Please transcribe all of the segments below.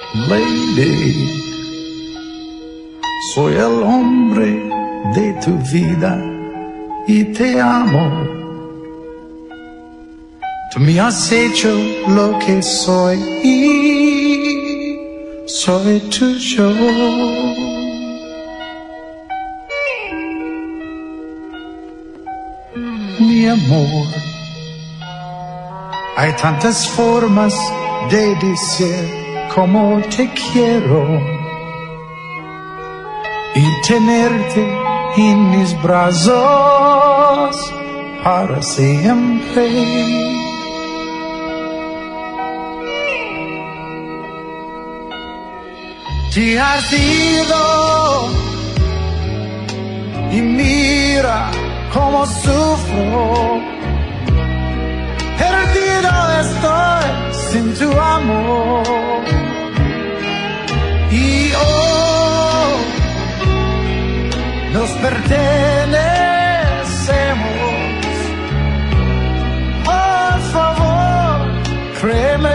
Lady, soy el hombre de tu vida y te amo. Tú me has hecho lo que soy y soy tuyo. Mi amor, hay tantas formas de decir como te quiero y tenerte en mis brazos para siempre. Te has ido y mira cómo sufro. Perdido estoy sin tu amor. Y oh, nos pertenecemos. Por favor, créeme.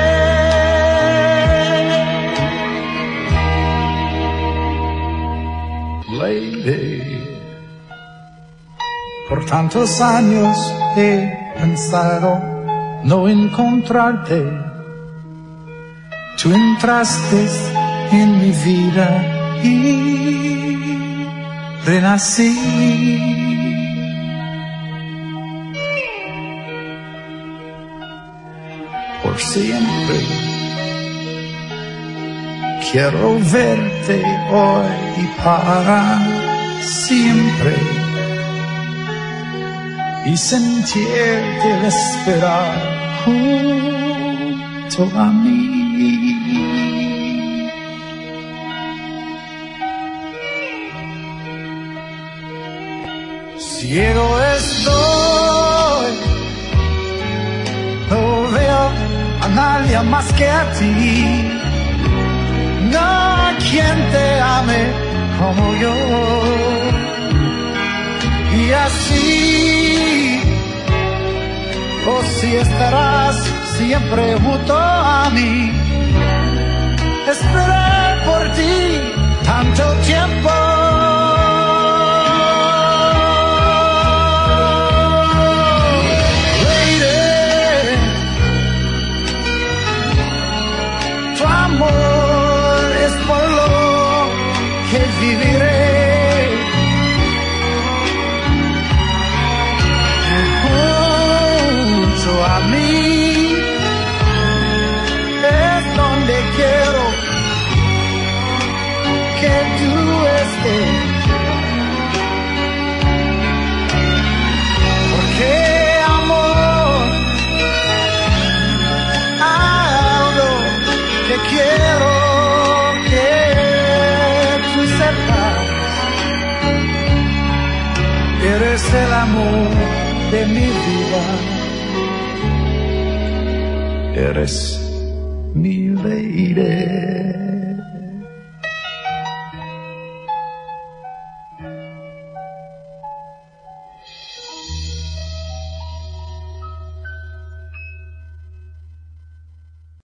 Lady, por tantos años he pensado no encontrarte. Tú entraste en mi vida y renací. Por siempre quiero verte hoy y para siempre y sentirte esperar junto a mí. Ciego estoy, no veo a nadie más que a ti, no hay quien te ame como yo. Y así, oh, si estarás siempre junto a mí, esperé por ti tanto tiempo. Viviré junto a mí, es donde quiero que tú estés, porque amor, algo que quiero. Eres el amor de mi vida, eres mi lady.